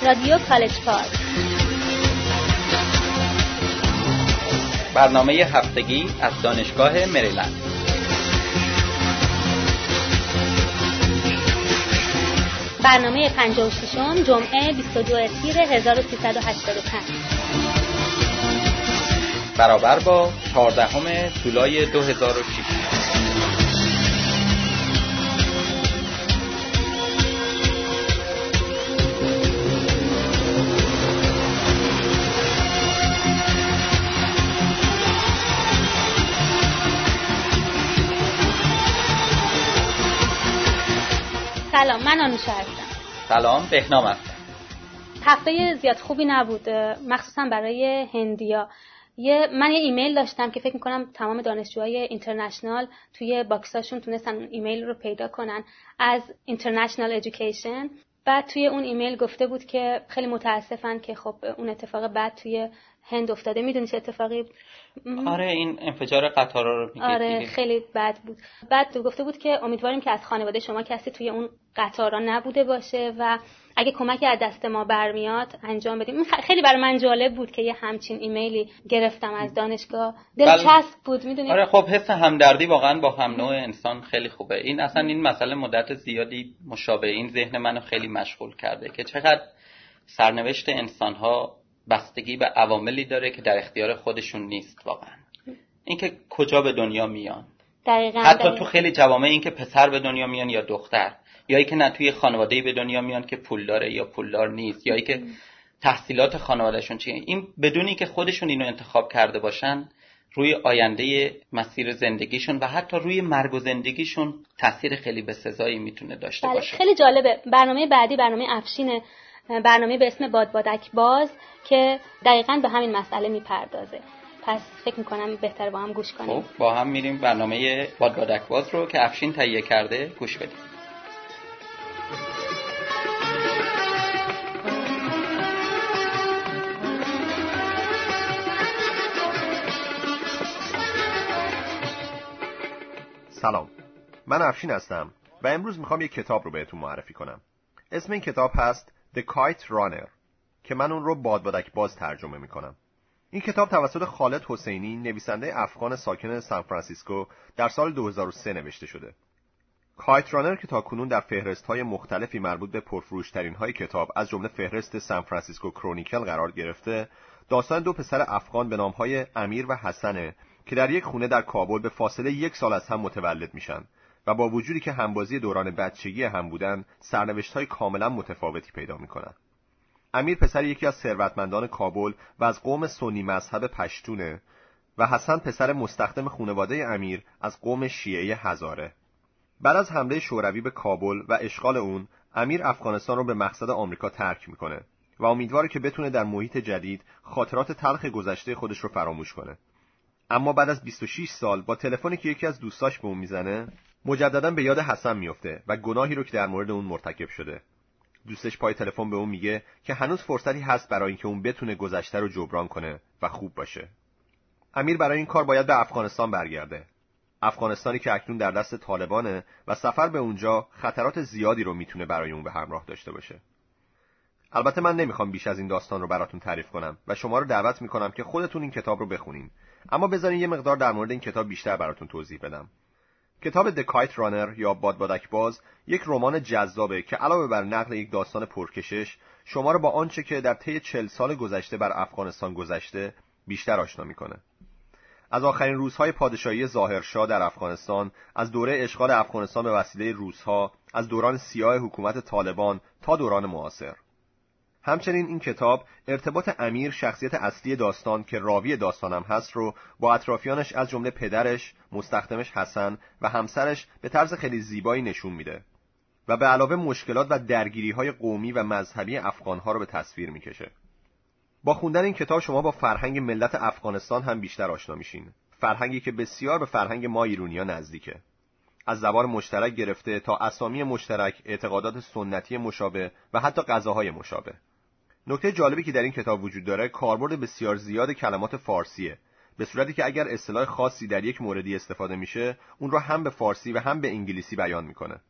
رادیو کالج پاد، برنامه هفتگی از دانشگاه مریلند. برنامه 56م جمعه 22 تیر 1385 برابر با 14 جولای 2006. سلام، من آنوشا هستم. سلام، بهنام هستم. هفته زیاد خوبی نبود، مخصوصا برای هندیا. من یه ایمیل داشتم که فکر میکنم تمام دانشجوهای اینترنشنال توی باکساشون تونستن اون ایمیل رو پیدا کنن از اینترنشنال ادویکیشن. بعد توی اون ایمیل گفته بود که خیلی متاسفن که خب اون اتفاق بد توی هند افتاده. میدونی چه اتفاقی؟ آره، این انفجار قطارا رو میگه. آره، خیلی بد بود. بعد گفته بود که امیدواریم که از خانواده شما کسی توی اون قطارا نبوده باشه و اگه کمکی از دست ما برمیاد انجام بدیم. خیلی برای من جالب بود که یه همچین ایمیلی گرفتم از دانشگاه. دلچسب بود، میدونی. آره، خب حس همدردی واقعا با هم نوع انسان خیلی خوبه. این اصلا این مسئله مدت زیادی مشابه این ذهن منو خیلی مشغول کرده که چقدر سرنوشت انسان‌ها بستگی به عواملی داره که در اختیار خودشون نیست. واقعا اینکه کجا به دنیا میان، حتی تو خیلی جوامع این که پسر به دنیا میان یا دختر، یا اینکه نه توی خانواده‌ای به دنیا میان که پول داره یا پولدار نیست، یا اینکه تحصیلات خانوادهشون چیه، این بدونی که خودشون اینو انتخاب کرده باشن روی آینده مسیر زندگیشون و حتی روی مرگ و زندگیشون تاثیر خیلی بسزایی میتونه داشته باشه. خیلی جالبه. برنامه بعدی برنامه افشینه، برنامه به اسم بادبادک باز که دقیقاً به همین مسئله میپردازه. پس فکر میکنم بهتر با هم گوش کنیم. خب با هم میریم برنامه بادبادک باز رو که افشین تهیه کرده گوش بدیم. سلام، من افشین هستم و امروز میخوام یک کتاب رو بهتون معرفی کنم. اسم این کتاب هست The Kite Runner که من اون رو بادبادک باز ترجمه میکنم. این کتاب توسط خالد حسینی، نویسنده افغان ساکن سان فرانسیسکو، در سال 2003 نوشته شده. کایت رانر که تاکنون در فهرست‌های مختلفی مربوط به پرفروش‌ترین‌های کتاب از جمله فهرست سان فرانسیسکو کرونیکل قرار گرفته، داستان دو پسر افغان به نام‌های امیر و حسنه که در یک خونه در کابل به فاصله 1 سال از هم متولد میشن و با وجودی که همبازی دوران بچگی هم بودن، سرنوشت‌های کاملا متفاوتی پیدا می‌کنن. امیر پسر یکی از ثروتمندان کابل و از قوم سنی مذهب پشتونه و حسن پسر مستخدم خانواده امیر از قوم شیعه هزاره. بعد از حمله شوروی به کابل و اشغال اون، امیر افغانستان رو به مقصد آمریکا ترک میکنه و امیدواره که بتونه در محیط جدید خاطرات تلخ گذشته خودش رو فراموش کنه. اما بعد از 26 سال با تلفنی که یکی از دوستاش به اون میزنه، مجددا به یاد حسن میفته و گناهی رو که در مورد اون مرتکب شده. دوستش پای تلفن به اون میگه که هنوز فرصتی هست برای اینکه اون بتونه گذشته رو جبران کنه و خوب باشه. امیر برای این کار باید به افغانستان برگرده. افغانستانی که اکنون در دست طالبانه و سفر به اونجا خطرات زیادی رو میتونه برای اون به همراه داشته باشه. البته من نمیخوام بیش از این داستان رو براتون تعریف کنم و شما رو دعوت میکنم که خودتون این کتاب رو بخونین. اما بذارین یه مقدار در مورد این کتاب بیشتر براتون توضیح بدم. کتاب The Kite Runner یا بادبادک باز یک رمان جذابه که علاوه بر نقل یک داستان پرکشش، شما رو با آنچه که در طی 40 سال گذشته بر افغانستان گذشته بیشتر آشنا میکنه. از آخرین روزهای پادشاهی ظاهرشاه در افغانستان، از دوره اشغال افغانستان به وسیله روس‌ها، از دوران سیاه حکومت طالبان تا دوران معاصر. همچنین این کتاب ارتباط امیر، شخصیت اصلی داستان که راوی داستانم هست، رو با اطرافیانش از جمله پدرش، مستخدمش حسن و همسرش به طرز خیلی زیبایی نشون میده و به علاوه مشکلات و درگیری‌های قومی و مذهبی افغان‌ها رو به تصویر میکشه. با خوندن این کتاب شما با فرهنگ ملت افغانستان هم بیشتر آشنا میشین. فرهنگی که بسیار به فرهنگ ما ایرانی‌ها نزدیکه. از زبان مشترک گرفته تا اسامی مشترک، اعتقادات سنتی مشابه و حتی غذاهای مشابه. نکته جالبی که در این کتاب وجود داره، کاربرد بسیار زیاد کلمات فارسیه، به صورتی که اگر اصطلاح خاصی در یک موردی استفاده میشه، اون رو هم به فارسی و هم به انگلیسی بیان میکنه.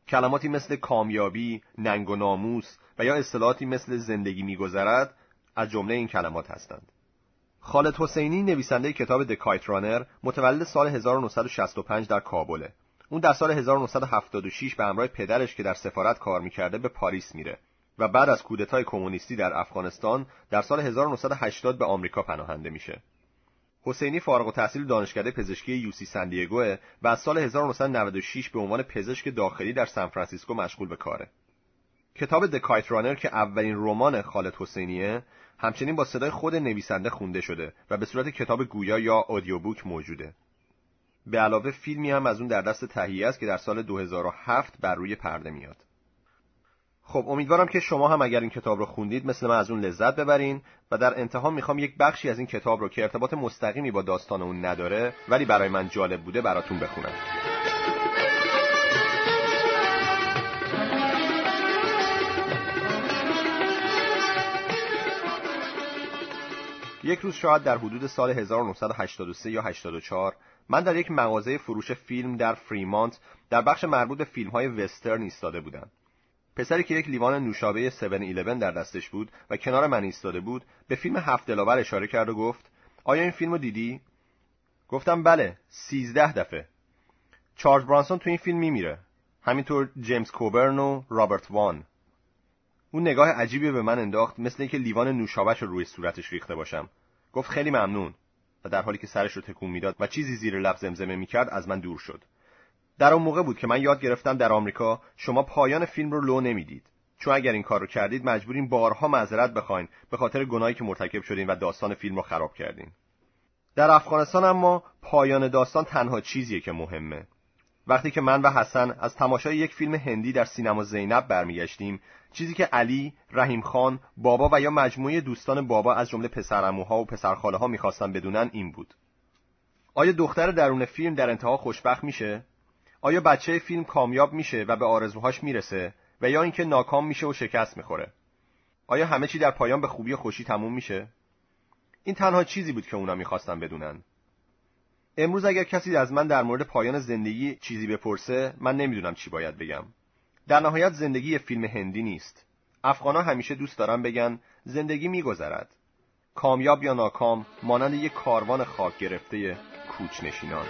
کلماتی مثل کامیابی، ننگ و ناموس و یا اصطلاحاتی مثل زندگی می‌گذرد از جمله این کلمات هستند. خالد حسینی نویسنده کتاب د کایت رانر متولد سال 1965 در کابله. اون در سال 1976 به همراه پدرش که در سفارت کار می‌کرده به پاریس میره و بعد از کودتای کمونیستی در افغانستان در سال 1980 به آمریکا پناهنده میشه. حسینی فارغ التحصیل دانشکده پزشکی یوسی سندیگو و از سال 1996 به عنوان پزشک داخلی در سان فرانسیسکو مشغول به کاره. کتاب د کایت رانر که اولین رمان خالد حسینیه، همچنین با صدای خود نویسنده خونده شده و به صورت کتاب گویا یا آدیو بوک موجوده. به علاوه فیلمی هم از اون در دست تهیه است که در سال 2007 بر روی پرده میاد. خب امیدوارم که شما هم اگر این کتاب رو خوندید مثل من از اون لذت ببرین و در انتها میخوام یک بخشی از این کتاب رو که ارتباط مستقیمی با داستان اون نداره ولی برای من جالب بوده براتون بخونم. یک روز شاید در حدود سال 1983 یا 84 من در یک مغازه فروش فیلم در فریمانت در بخش مربوط به فیلم‌های وسترن ایستاده بودم. پسری که یک لیوان نوشابه 7-11 در دستش بود و کنار من ایستاده بود به فیلم 7 دلاور اشاره کرد و گفت آیا این فیلمو دیدی؟ گفتم بله، 13 دفعه. چارلز برانسون تو این فیلم میمیره. همینطور جیمز کوبرن و رابرت وان. اون نگاه عجیبی به من انداخت مثل اینکه لیوان نوشابه‌شو روی صورتش ریخته باشم. گفت خیلی ممنون و در حالی که سرش رو تکون میداد و چیزی زیر لب زمزمه میکرد از من دور شد. در اون موقع بود که من یاد گرفتم در آمریکا شما پایان فیلم رو لو نمیدید، چون اگر این کار رو کردید مجبورین بارها معذرت بخواین به خاطر گناهی که مرتکب شدین و داستان فیلم رو خراب کردین. در افغانستان اما پایان داستان تنها چیزیه که مهمه. وقتی که من و حسن از تماشای یک فیلم هندی در سینما زینب برمیگشتیم، چیزی که علی، رحیم خان، بابا و یا مجموعه دوستان بابا از جمله پسرعموها و پسرخاله‌ها می‌خواستن بدونن این بود: آیا دختر درون فیلم در انتها خوشبخت میشه؟ آیا بچه فیلم کامیاب میشه و به آرزوهاش میرسه و یا اینکه ناکام میشه و شکست میخوره؟ آیا همه چی در پایان به خوبی و خوشی تموم میشه؟ این تنها چیزی بود که اونا میخواستن بدونن. امروز اگر کسی از من در مورد پایان زندگی چیزی بپرسه، من نمیدونم چی باید بگم. در نهایت زندگی فیلم هندی نیست. افغانا همیشه دوست دارن بگن زندگی میگذرد. کامیاب یا ناکام، مانند یک کاروان خاک گرفته کوچ‌نشینان.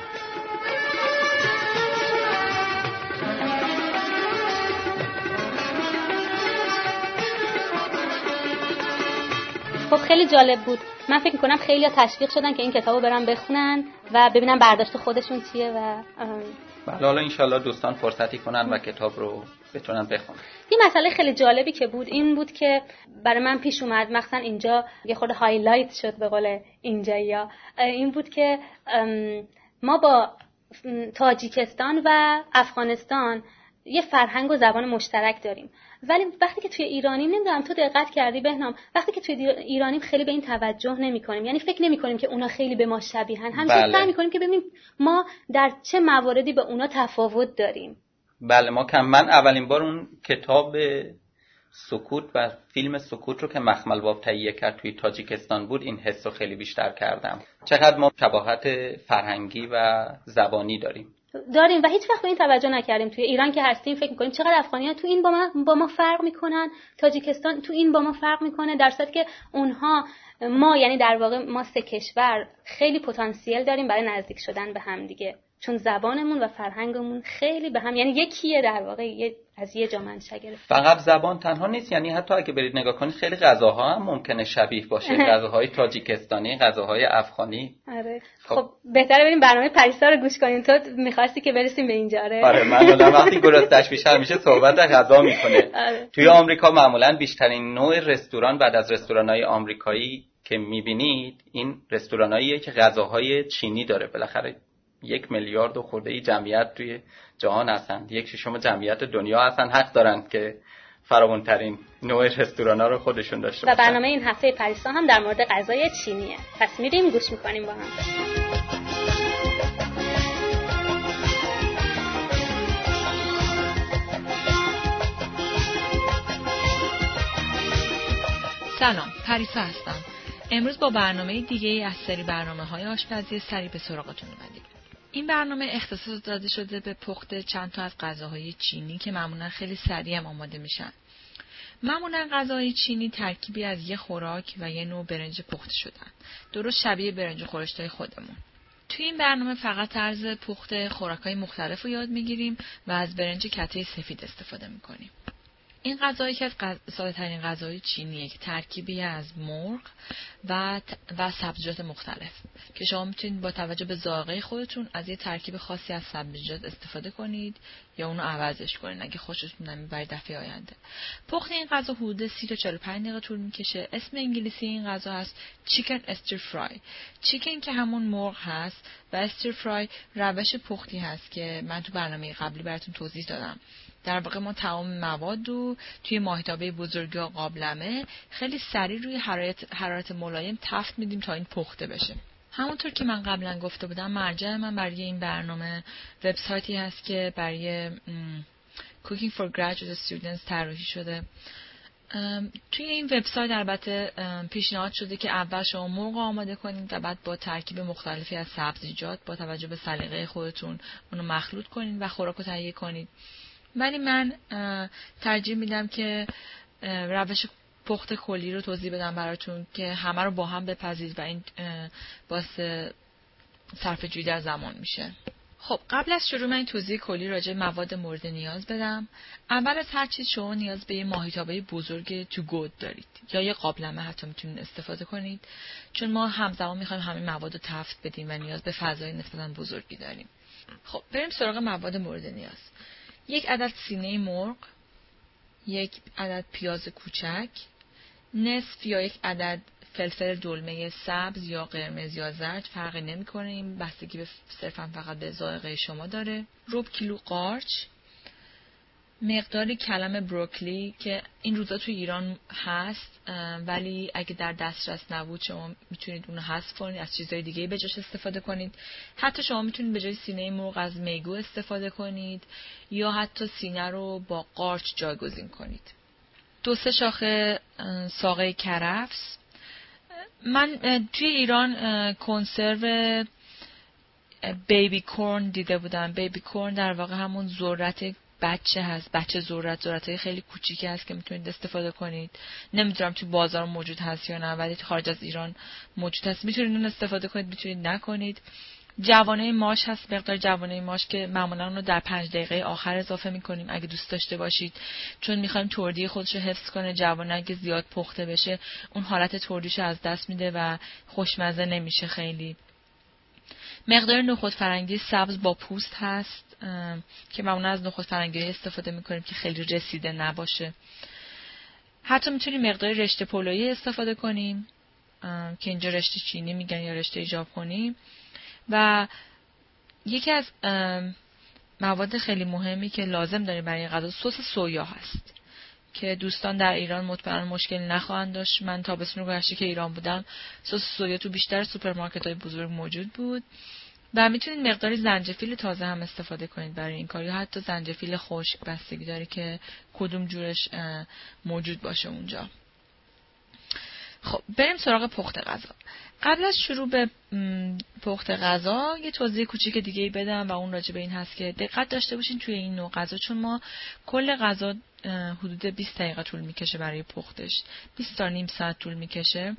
خب خیلی جالب بود. من فکر می‌کنم خیلی‌ها تشویق شدن که این کتابو برن بخونن و ببینن برداشت خودشون چیه و بله، حالا انشالله دوستان فرصتی کنن و کتاب رو بتونن بخونن. این مسئله خیلی جالبی که بود این بود که برای من پیش اومد، مثلا اینجا یه خورده هایلایت شد به قول اینجایی‌ها، این بود که ما با تاجیکستان و افغانستان یه فرهنگ و زبان مشترک داریم، ولی وقتی که توی ایرانیم، نمیدونم تو دقت کردی بهنام، وقتی که توی ایرانیم خیلی به این توجه نمی‌کنیم، یعنی فکر نمی‌کنیم که اونا خیلی به ما شبیهن، همین سعی می‌کنیم که ببینیم ما در چه مواردی به اونا تفاوت داریم. بله، من اولین بار اون کتاب سکوت و فیلم سکوت رو که مخمل باب تهیه کرد توی تاجیکستان بود، این حس رو خیلی بیشتر کردم، چقدر ما شباهت فرهنگی و زبانی داریم و هیچ وقت به این توجه نکردیم. توی ایران که هستیم فکر می‌کنیم چقدر افغانی‌ها تو این با ما فرق می‌کنن، تاجیکستان تو این با ما فرق می‌کنه، در صورتی که ما یعنی در واقع ما سه کشور خیلی پتانسیل داریم برای نزدیک شدن به هم دیگه، چون زبانمون و فرهنگمون خیلی به هم، یعنی یکیه در واقع، از یه جا منشأ گرفته. فقط زبان تنها نیست، یعنی حتی اگه برید نگاه کنید خیلی غذاها هم ممکنه شبیه باشه، غذاهای تاجیکستانی، غذاهای افغانی. آره. خب بهتره بریم برنامه پریسا رو گوش کنیم. تو می‌خواستی که برسیم به اینجا. آره، من وقتی گرسنه‌اش بیشتر میشه صحبت غذا میکنه. توی آمریکا معمولاً بیشترین نوع رستوران بعد از رستوران‌های آمریکایی که می‌بینید، این رستوراناییه که غذاهای چینی داره. بالاخره 1 میلیارد و خورده جمعیت توی جهان هستن، 1/6 جمعیت دنیا هستن، حق دارن که فراوان‌ترین نوع رستورانا رو خودشون داشته باشن. و برنامه این هفته پریسا هم در مورد غذای چینیه. پس میریم گوش میکنیم با هم. سلام، پریسا هستم. امروز با برنامه دیگه از سری برنامه‌های آشپزی سری به سراغتون اومدیم. این برنامه اختصاص داده شده به پخت چند تا از غذاهای چینی که معمولا خیلی سریع هم آماده میشن. معمولا غذاهای چینی ترکیبی از یه خوراک و یه نوع برنج پخته شدن، درست شبیه برنج خورشتای خودمون. توی این برنامه فقط طرز پخت خوراک‌های مختلف رو یاد میگیریم و از برنج کته سفید استفاده میکنیم. این غذا یکی از ساده‌ترین غذاهای چینیه که ترکیبی از مرغ و سبزیجات مختلف که شما میتونید با توجه به ذائقه خودتون از یه ترکیب خاصی از سبزیجات استفاده کنید یا اونو عوضش کنید اگه خوشتون نمیاد برای دفعه آینده. پخت این غذا حدود 30 تا 45 دقیقه طول میکشه. اسم انگلیسی این غذا هست چیکن استر فرای. چیکن که همون مرغ هست و استر فرای روش پختی هست که من تو برنامه قبلی براتون توضیح دادم. در واقع ما تمام مواد رو توی ماهیتابه بزرگ یا قابلمه خیلی سریع روی حرارت ملایم تفت میدیم تا این پخته بشه. همونطور که من قبلا گفته بودم مرجع من برای این برنامه وبسایتی هست که برای Cooking for Graduate Students طراحی شده. توی این وبسایت البته پیشنهاد شده که اول شما مرغ آماده کنید و بعد با ترکیب مختلفی از سبزیجات با توجه به سلیقه خودتون اونو مخلوط کنید و خوراک رو تهیه کنید. ولی من ترجیح میدم که روش پخت کلی رو توضیح بدم براتون که همه رو با هم بپزید و این باعث صرفه‌جویی در زمان میشه. خب قبل از شروع من این توضیح کلی راجع به مواد مورد نیاز بدم. اول از هر چیز شما نیاز به یه ماهیتابه بزرگ تو گود دارید یا یه قابلمه حتی میتونید استفاده کنید، چون ما همزمان میخوایم همین مواد رو تفت بدیم و نیاز به فضای نسبتاً بزرگی داریم. خب بریم سراغ مواد مورد نیاز. 1 عدد سینه مرغ، 1 عدد پیاز کوچک، نصف یا 1 عدد فلفل دلمه سبز یا قرمز یا زرد، فرقی نمی‌کنه، این بستگی به صرفاً فقط به ذائقه شما داره. ربع کیلو قارچ، مقداری کلم بروکلی که این روزا تو ایران هست ولی اگه در دسترس نبود شما میتونید اونو حذف کنید، از چیزهای دیگه به جاش استفاده کنید. حتی شما میتونید به جای سینه مرغ از میگو استفاده کنید یا حتی سینه رو با قارچ جایگزین کنید. 2-3 شاخه ساقه کرفس. من توی ایران کنسرو بیبی کورن دیده بودم. بیبی کورن در واقع همون ذرت بچه هست، بچه ذرت‌های خیلی کوچیکی هست که میتونید استفاده کنید. نمیدونم تو بازار موجود هست یا نه ولی خارج از ایران موجود هست. میتونید اون استفاده کنید، میتونید نکنید. جوانه ماش هست، مقدار جوانه ماش که معمولا اون رو در 5 دقیقه آخر اضافه میکنیم اگه دوست داشته باشید، چون میخوایم تردی خودش رو حفظ کنه. جوانه اگه زیاد پخته بشه اون حالت تردیش رو از دست میده و خوشمزه نمیشه خیلی. مقدار نخود فرنگی سبز با پوست هست که معمولا از نخود فرنگی استفاده میکنیم که خیلی رسیده نباشه. حتی میتونیم مقدار رشته پلویی استفاده کنیم که اینجا رشته چینی میگن یا رشته ژاپنی. و یکی از مواد خیلی مهمی که لازم داریم برای غذا سس سویا هست که دوستان در ایران مطمئنا مشکل نخواهند داشت. من تابستون گذشته که ایران بودم سس سویا تو بیشتر سوپرمارکت‌های بزرگ موجود بود و میتونید مقداری زنجفیل تازه هم استفاده کنید برای این کار یا حتی زنجفیل خشک، بستگی داره که کدوم جورش موجود باشه اونجا. خب بریم سراغ پخت غذا. قبل از شروع به پخت غذا یه توضیح کوچیک دیگه بدم و اون راجع به این هست که دقت داشته باشین توی این نوع غذا، چون ما کل غذا حدود 20 دقیقه طول میکشه برای پختش، 20 تا نیم ساعت طول میکشه.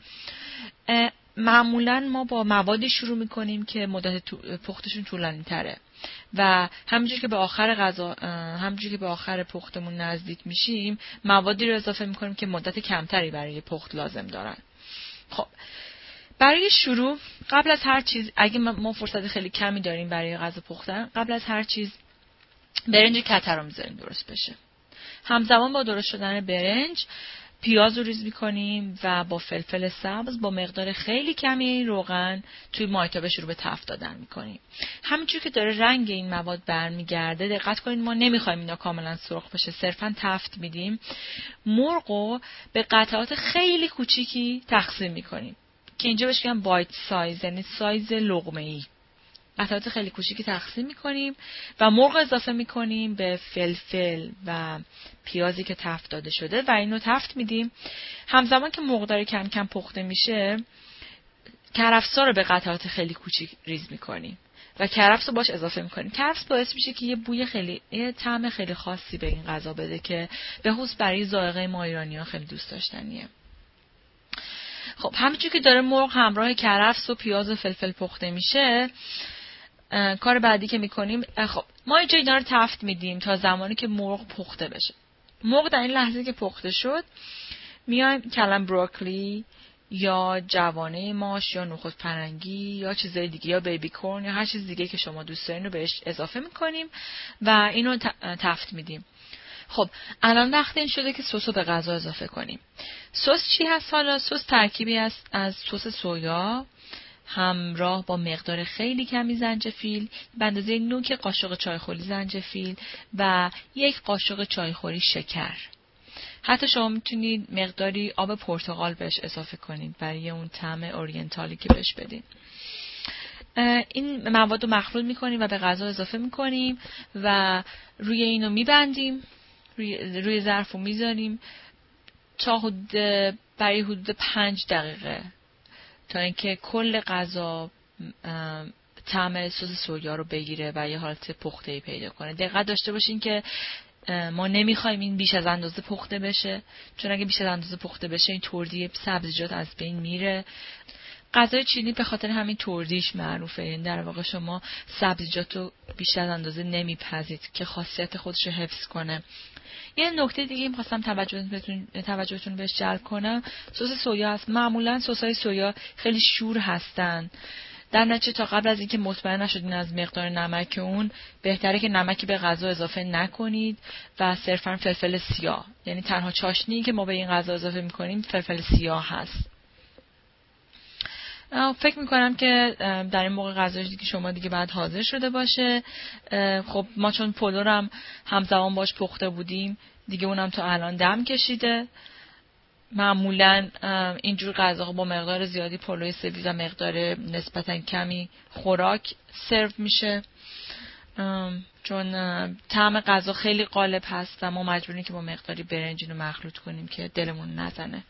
معمولا ما با موادی شروع میکنیم که مدت پختشون طولانی تره و همونجوری که به آخر غذا، همونجوری که به آخر پختمون نزدیک میشیم موادی رو اضافه میکنیم که مدت کمتری برای پخت لازم دارن. خب برای شروع قبل از هر چیز، اگه ما فرصت خیلی کمی داریم برای غذا پختن، قبل از هر چیز برنج کته رو میذاریم درست بشه. همزمان با درست شدن برنج پیاز رو ریز میکنیم و با فلفل سبز با مقدار خیلی کمی روغن توی مایتابه شروع به تفت دادن میکنیم. همینجور که داره رنگ این مواد برمیگرده دقت کنید ما نمیخوایم اینا کاملا سرخ بشه، صرفا تفت میدیم. مرغو به قطعات خیلی کوچیکی تقسیم میکنیم که اینجا بهش میگن بایت سایز، یعنی سایز لقمه‌ای. قطعات خیلی کوچیکی تقسیم میکنیم و مرغ اضافه میکنیم به فلفل و پیازی که تفت داده شده و اینو تفت میدیم. همزمان که مرغ داره کم کم پخته میشه کرفسا رو به قطعات خیلی کوچیک ریز میکنیم و کرفس رو باش اضافه میکنیم. کرفس باعث میشه که یه طعم خیلی خاصی به این غذا بده که به خصوص برای ذائقه ما ایرانی‌ها خیلی دوست داشتنیه. خب همینجوری که داره مرغ همراه کرفس و پیاز و فلفل پخته میشه، کار بعدی که میکنیم، خب ما اینجا اینا رو تفت میدیم تا زمانی که مرغ پخته بشه. مرغ در این لحظه که پخته شد، میایم کلم بروکلی یا جوانه ماش یا نخود فرنگی یا چیزای دیگه یا بیبی کورن یا هر چیز دیگه که شما دوست دارین رو بهش اضافه میکنیم و اینو تفت میدیم. خب الان وقت این شده که سس رو به غذا اضافه کنیم. سس چی هست حالا؟ سس ترکیبی است از سس سویا همراه با مقدار خیلی کمی زنجفیل، به اندازه نوک قاشق چایخوری زنجفیل و 1 قاشق چایخوری شکر. حتی شما میتونید مقداری آب پرتقال بهش اضافه کنید برای اون طعم اورینتالی که بهش بدین. این مواد رو مخلوط میکنیم و به غذا اضافه میکنیم و روی اینو میبندیم، روی ظرف رو میذاریم تا برای حدود 5 دقیقه تا اینکه کل غذا طعم سس سویا رو بگیره و یه حالت پخته‌ای پیدا کنه. دقت داشته باشین که ما نمیخوایم این بیش از اندازه پخته بشه، چون اگه بیش از اندازه پخته بشه این تردی سبزیجات از بین میره. غذای چینی به خاطر همین تردیش معروفه، یعنی در واقع شما سبزیجات رو بیش از اندازه نمیپزید که خاصیت خودش رو حفظ کنه. یه نکته دیگه می‌خواستم توجهتون بهش جلب کنم، سس سویا هست. معمولا سس‌های سویا خیلی شور هستن، در نتیجه تا قبل از اینکه مطمئن نشدین از مقدار نمک اون، بهتره که نمکی به غذا اضافه نکنید و صرفاً فلفل سیاه، یعنی تنها چاشنی که ما به این غذا اضافه می‌کنیم فلفل سیاه هست. فکر میکنم که در این موقع غذای دیگه شما دیگه بعد حاضر شده باشه. خب ما چون پلو رو هم همزمان باش پخته بودیم دیگه، اونم تا الان دم کشیده. معمولا اینجور غذاها با مقدار زیادی پلوی سفید و مقدار نسبتا کمی خوراک سرو میشه، چون طعم غذا خیلی غالب هست و ما مجبوریم که با مقداری برنج رو مخلوط کنیم که دلمون نزنه.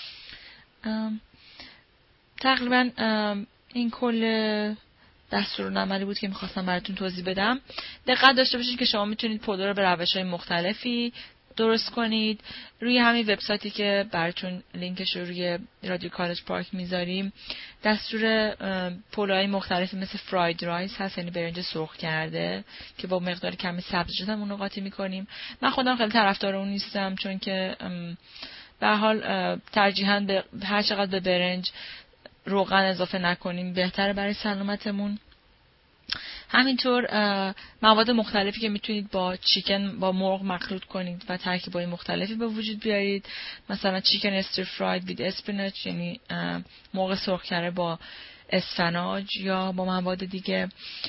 تقریبا این کل دستورالعملی بود که میخواستم براتون توضیح بدم. دقت داشته باشید که شما میتونید پلو رو به روش‌های مختلفی درست کنید. روی همین وبسایتی که براتون لینکش رو روی رادیو کالج پارک میذاریم، دستور پلوهای مختلفی مثل فراید رایس هست، یعنی برنج سرخ کرده که با مقدار کمی سبزیجات هم اونو قاطی میکنیم. من خودم خیلی طرفدار اون نیستم، چون که به هر حال ترجیحاً به هر چقدر به برنج روغن اضافه نکنیم بهتره برای سلامتمون. همینطور مواد مختلفی که میتونید با چیکن با مرغ مخلوط کنید و ترکیبای مختلفی به وجود بیارید، مثلا چیکن استر فراید وید اسپیناچ، یعنی مرغ سرخ کرده با اسفناج یا با مواد دیگه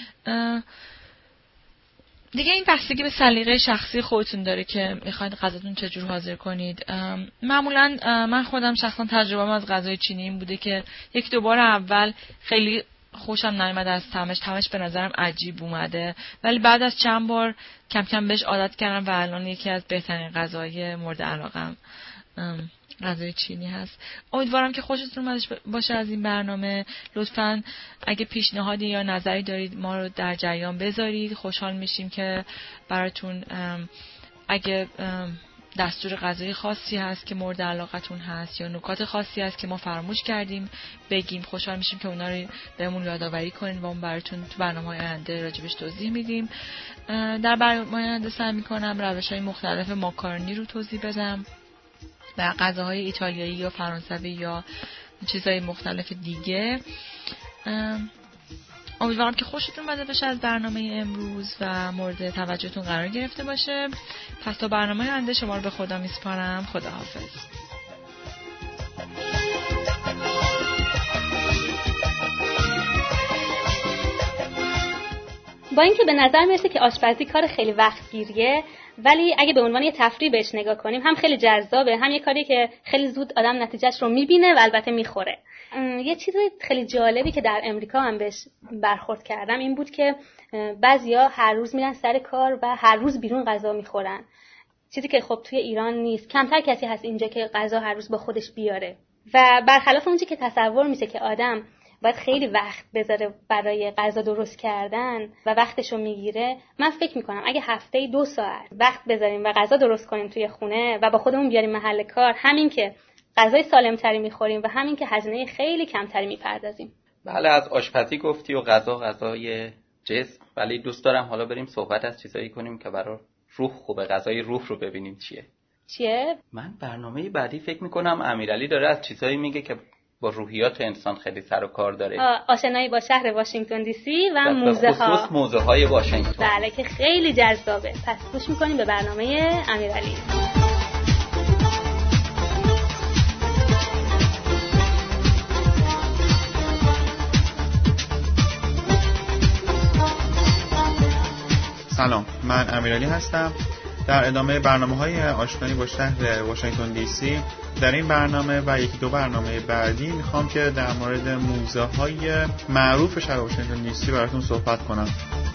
این بستگی به سلیقه شخصی خودتون داره که میخواید غذاتون چجور حاضر کنید. معمولا من خودم شخصا تجربه‌ام از غذای چینی این بوده که 1-2 بار اول خیلی خوشم نیامد از طعمش به نظرم عجیب اومده، ولی بعد از چند بار کم کم بهش عادت کردم و الان یکی از بهترین غذاهای مورد علاقم غذای چینی هست. امیدوارم که خوشتون اومده باشه از این برنامه. لطفاً اگه پیشنهادی یا نظری دارید ما رو در جریان بذارید. خوشحال میشیم که براتون اگه دستور غذایی خاصی هست که مورد علاقتون هست یا نکات خاصی هست که ما فراموش کردیم بگیم، خوشحال میشیم که اونا رو بهمون یادآوری کنین و ما براتون تو برنامه‌های آینده راجبش توضیح میدیم. در برنامه‌های آینده سعی می‌کنم روش‌های مختلف ماکارونی رو توضیح بدم و غذاهای ایتالیایی یا فرانسوی یا چیزهای مختلف دیگه. امیدوارم که خوشتون اومده باشه از برنامه امروز و مورد توجهتون قرار گرفته باشه. پس تا برنامه آینده شما رو به خدا میسپارم. خداحافظ. با اینکه به نظر میرسه که آشپزی کار خیلی وقتگیریه، ولی اگه به عنوان یه تفریح بهش نگاه کنیم هم خیلی جذابه، هم یه کاری که خیلی زود آدم نتیجهش رو میبینه و البته میخوره. یه چیز خیلی جالبی که در امریکا هم بهش برخورد کردم این بود که بعضیا هر روز میرن سر کار و هر روز بیرون غذا میخورن، چیزی که خب توی ایران نیست. کمتر کسی هست اینجا که غذا هر روز با خودش بیاره و برخلاف اونچه که تصور میشه که آدم باید خیلی وقت بذاره برای غذا درست کردن و وقتشو میگیره، من فکر میکنم اگه هفته‌ای 2 ساعت وقت بذاریم و غذا درست کنیم توی خونه و با خودمون بیاریم محل کار، همین که غذای سالمتری میخوریم و همین که هزینه خیلی کمتری میپردازیم. بله، از آشپزی گفتی و غذای جسم، ولی دوست دارم حالا بریم صحبت از چیزایی کنیم که برای روح خوبه. غذای روح رو ببینیم چیه؟ من برنامه بعدی فکر میکنم امیرعلی داره از چیزایی میگه که با روحیات انسان خیلی سر و کار داره. آشنایی با شهر واشنگتن دی سی و موزه ها، خصوص موزه های واشنگتن. بله که خیلی جذابه. پس گوش میکنیم به برنامه امیرعلی. سلام، من امیرعلی هستم. در ادامه برنامه‌های آشنایی با شهر واشنگتن دی سی، در این برنامه و یکی دو برنامه بعدی میخوام که در مورد موزه‌های معروف شهر واشنگتن دی سی براتون صحبت کنم.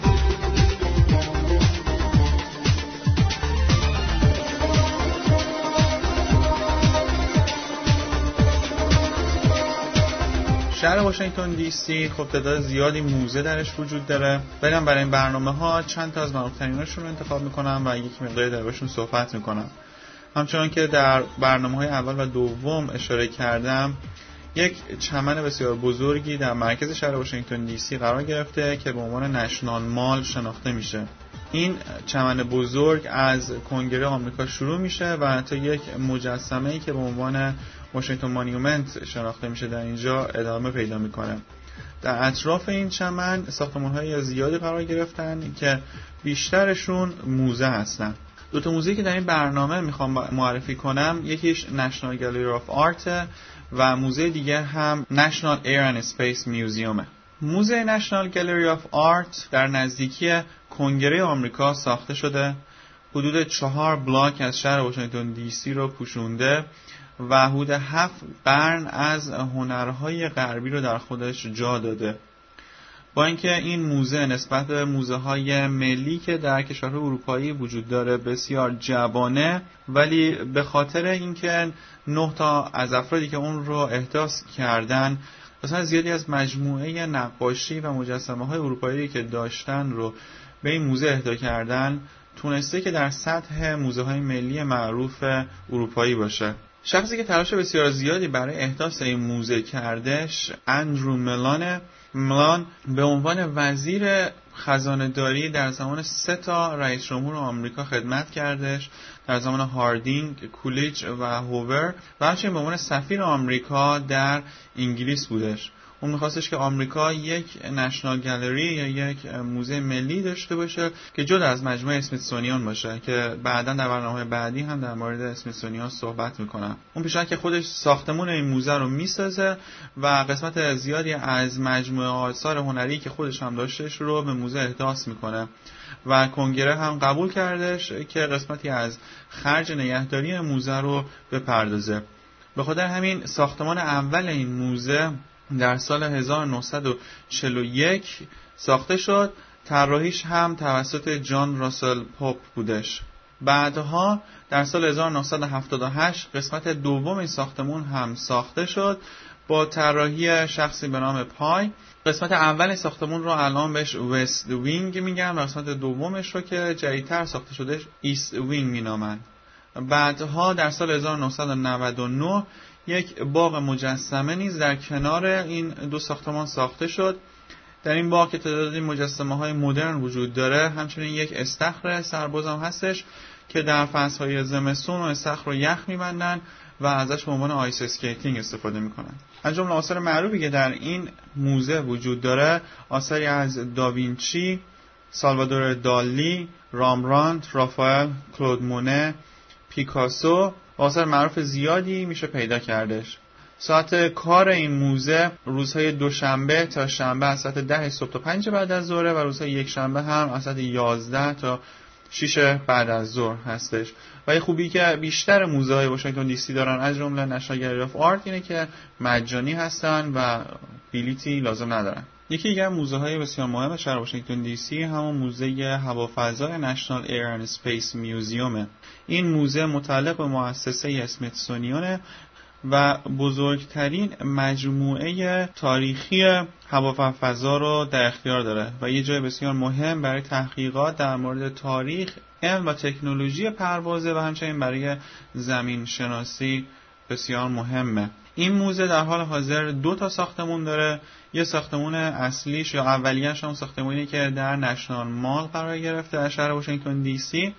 شهر واشنگتن دی سی خب تعداد زیادی موزه درش وجود داره، ولی من برای این برنامه‌ها چند تا از معروف‌تریناشون رو انتخاب می‌کنم و یک مقداری دربارشون صحبت می‌کنم. همچنان که در برنامه‌های اول و دوم اشاره کردم، یک چمن بسیار بزرگی در مرکز شهر واشنگتن دی سی قرار گرفته که به عنوان نشنال مال شناخته میشه. این چمن بزرگ از کنگره آمریکا شروع میشه و تا یک مجسمه‌ای که به عنوان واشنگتن مانیومنت شناخته میشه در اینجا ادامه پیدا میکنه. در اطراف این چمن ساختمان‌های زیادی قرار گرفتن که بیشترشون موزه هستن. دو تا موزه‌ای که در این برنامه میخوام معرفی کنم، یکیش نشنال گالری آف آرت و موزه دیگه هم نشنال ایر اند اسپیس میوزیومه. موزه نشنال گالری آف آرت در نزدیکی کنگره آمریکا ساخته شده، حدود 4 بلاک از شهر واشنگتن دی سی رو پوشونده و حدود 7 قرن از هنرهای غربی رو در خودش جا داده. با اینکه این موزه نسبت به موزه‌های ملی که در کشورهای اروپایی وجود داره بسیار جوانه، ولی به خاطر اینکه 9 تا از افرادی که اون رو احداث کردن مثلا زیادی از مجموعه نقاشی و مجسمه‌های اروپایی که داشتن رو به این موزه اهدا کردن، تونسته که در سطح موزه‌های ملی معروف اروپایی باشه. شخصی که تلاش بسیار زیادی برای احداث این موزه کردش اندرو ملان به عنوان وزیر خزانه‌داری در زمان 3 تا رئیس جمهور آمریکا خدمت کردش، در زمان هاردینگ، کولیج و هوور، و همچنین به عنوان سفیر آمریکا در انگلیس بودش. اون می‌خواستش که آمریکا یک نشنال گالری یا یک موزه ملی داشته باشه که جدا از مجموعه اسمیتسونیان باشه، که بعداً در برنامه بعدی هم در مورد اسمیتسونیان صحبت می‌کنم. اون پیشنهاد که خودش ساختمون این موزه رو می‌سازه و قسمت زیادی از مجموعه آثار هنری که خودش هم داشتش رو به موزه احداث می‌کنه و کنگره هم قبول کردش که قسمتی از خرج نگهداری موزه رو بپردازه. به خاطر همین ساختمان اول این موزه در سال 1941 ساخته شد. طراحیش هم توسط جان راسل پاپ بودش. بعدها در سال 1978 قسمت دوم این ساختمون هم ساخته شد با طراحی شخصی به نام پای. قسمت اول ساختمون رو الان بهش وست وینگ میگن و قسمت دومش رو که جدیدتر ساخته شده ایست وینگ مینامن. بعدها در سال 1999 یک باغ مجسمه نیز در کنار این دو ساختمان ساخته شد. در این باغ که تعدادی مجسمه‌های مدرن وجود داره، همچنین یک استخر سرباز هم هستش که در فصل‌های زمستون و استخر رو یخ می‌بندن و ازش به عنوان آیس اسکیتینگ استفاده می‌کنن. از جمله آثار معروفی که در این موزه وجود داره، آثاری از داوینچی، سالوادور دالی، رامبرانت، رافائل، کلود مونه، پیکاسو و آثار معروف زیادی میشه پیدا کردش. ساعت کار این موزه روزهای دوشنبه تا شنبه از ساعت 10 صبح تا 5 بعد از ظهر و روزهای یک شنبه هم از ساعت 11 تا 6 بعد از ظهر هستش. و یه خوبی که بیشتر موزه‌های واشنگتن دی سی دارن از جمله نشنال گالری آف آرت اینه که مجانی هستن و بلیتی لازم ندارن. یکی دیگه موزه‌های بسیار مهم شهر واشنگتن دی سی همون موزه هوافضای نشنال ایر اند اسپیس میوزیومه. این موزه متعلق به مؤسسه اسمیتسونیانه و بزرگترین مجموعه تاریخی هوا و فضا رو در اختیار داره و یه جای بسیار مهم برای تحقیقات در مورد تاریخ، علم و تکنولوژی پروازه و همچنین برای زمین شناسی بسیار مهمه. این موزه در حال حاضر 2 ساختمون داره. یه ساختمون اصلیش یا اولیه‌اش هم ساختمونی که در نشنال مال قرار گرفته در شهر واشنگتن دی سی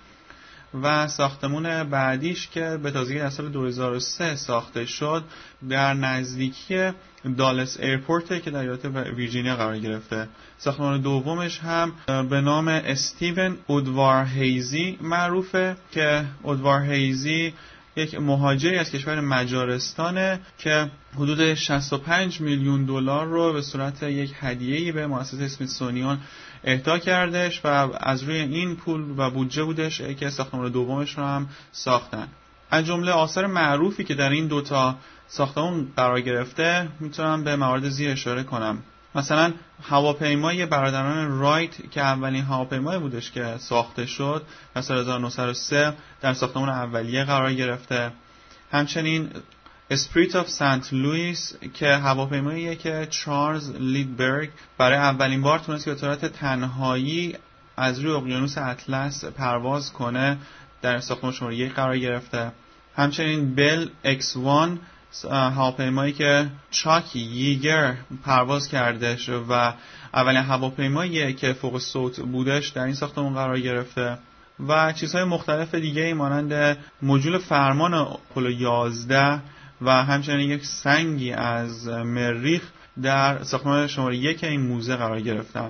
و ساختمون بعدیش که به تازگی در سال 2003 ساخته شد در نزدیکی دالس ایرپورت که در ایالت ویرجینیا قرار گرفته. ساختمان دومش هم به نام استیون اودوار هیزی معروفه که اودوار هیزی یک مهاجری از کشور مجارستانه که حدود 65 میلیون دلار رو به صورت یک هدیه‌ای به مؤسسه اسمیتسونیان اهدا کردش و از روی این پول و بودجه بودش که ساختمان دومش رو هم ساختن. از جمله آثار معروفی که در این 2 ساختمان قرار گرفته میتونم به موارد زیر اشاره کنم. مثلا هواپیمای برادران رایت که اولین هواپیمایی بودش که ساخته شد در سال 1903 در ساختمان اولیه قرار گرفته. همچنین اسپریت آف سنت لوئیس که هواپیماییه که چارلز لیدبرگ برای اولین بار تونست به صورت تنهایی از روی اقیانوس اطلس پرواز کنه در ساختمان شماره 1 قرار گرفته. همچنین بل X1 هواپیمایی که چاک ییگر پرواز کردش و اولین هواپیمایی که فوق صوت بودش در این ساختمان قرار گرفته و چیزهای مختلف دیگه مانند مجول فرمان آپولو 11 و همچنین یک سنگی از مریخ در ساختمان شماره 1 این موزه قرار گرفتن.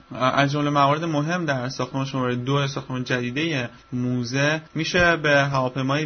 از جمله موارد مهم در ساختمان شماره 2 ساختمان جدیده موزه میشه به هواپیمای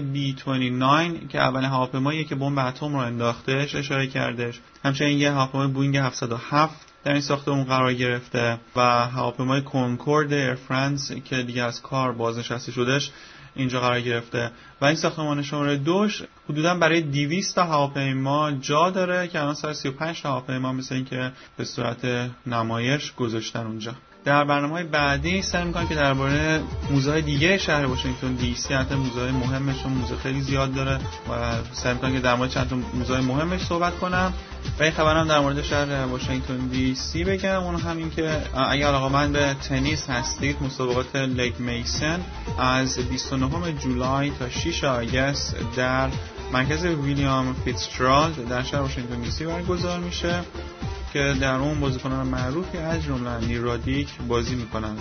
B-29 که اولین هواپیماییه که بمب اتم رو انداختش اشاره کردش. همچنین یه هواپیمای بوینگ 707 در این ساختمان قرار گرفته و هواپیمای کنکورد ایر فرانس که دیگه از کار بازنشسته شدش اینجا قرار گرفته و این ساختمان شماره 2 حدوداً برای 200 تا هواپیما جا داره که الان 35 تا هواپیما مثل این که به صورت نمایش گذاشتن اونجا. در برنامه‌های بعدی سعی می‌کنم که درباره موزه‌های دیگه شهر واشنگتن دی سی، حتی موزه‌های مهمش، موزه خیلی زیاد داره و سعی می‌کنم که در مورد چند تا موزه‌های مهمش صحبت کنم و این خبرم در مورد شهر واشنگتن دی سی بگم. اون همین که اگر علاقه‌مند به تنیس هستید، مسابقات لیگ میسن از 29 جولای تا 6 آگوست در مرکز ویلیام فیتزجرالد در شهر واشنگتن دی سی برگزار میشه که در اون بازیکنان معروفی از جمله اندی رادیک بازی میکنن.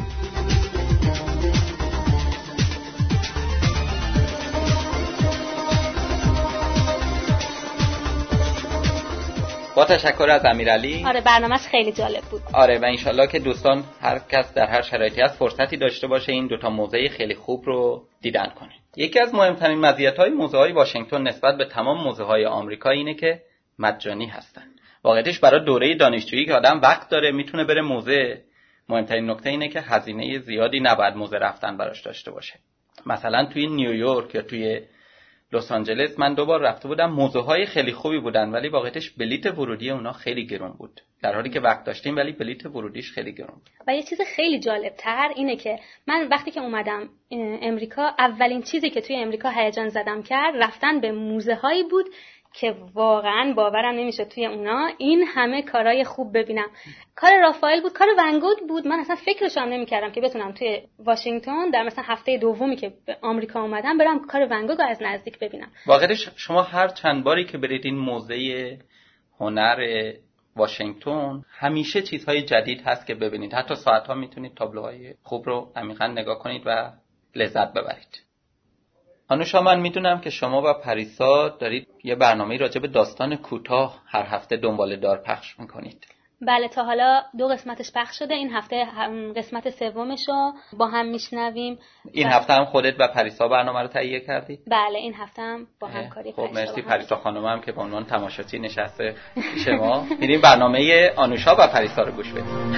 با تشکر از امیرعلی. آره برنامه‌اش خیلی جالب بود. آره و انشالله که دوستان هر کس در هر شرایطی هست فرصتی داشته باشه این 2 موزه خیلی خوب رو دیدن کنه. یکی از مهمترین مزیت‌های موزه‌های واشنگتن نسبت به تمام موزه‌های آمریکا اینه که مجانی هستن. واقعیتش برای دوره دانشجویی که آدم وقت داره میتونه بره موزه، مهمترین نکته اینه که هزینه زیادی نباید موزه رفتن براش داشته باشه. مثلا توی نیویورک یا توی لس آنجلس من 2 بار رفته بودم، موزه‌های خیلی خوبی بودن ولی واقعیتش بلیت ورودی اونا خیلی گرون بود، در حالی که وقت داشتیم ولی بلیت ورودیش خیلی گرون بود. و یه چیز خیلی جالب‌تر اینه که من وقتی که اومدم امریکا اولین چیزی که توی امریکا هیجان زدم کرد رفتن به موزه‌هایی بود که واقعا باورم نمیشه توی اونا این همه کارهای خوب ببینم. کار رافائل بود، کار ون گوگ بود. من اصلا فکرش هم نمی‌کردم که بتونم توی واشنگتن در مثلا هفته دومی که به آمریکا اومدم برم کار ون گوگ رو از نزدیک ببینم. واقعا شما هر چند باری که برید این موزه هنر واشنگتن همیشه چیزهای جدید هست که ببینید. حتی ساعت‌ها میتونید تابلوهای خوب رو عمیقاً نگاه کنید و لذت ببرید. آنوشا، من میدونم که شما و پریسا دارید یه برنامه‌ای راجع به داستان کوتاه هر هفته دنبال دار پخش میکنید. بله، تا حالا 2 قسمتش پخش شده. این هفته قسمت 3 رو با هم میشنویم. این هفته هم خودت و پریسا برنامه رو تهیه کردید؟ بله، این هفته هم با همکاری خب مرسی پریسا خانم هم که به عنوان تماشاچی نشسته شما. میریم برنامه آنوشا و پریسا رو گوش بدیم.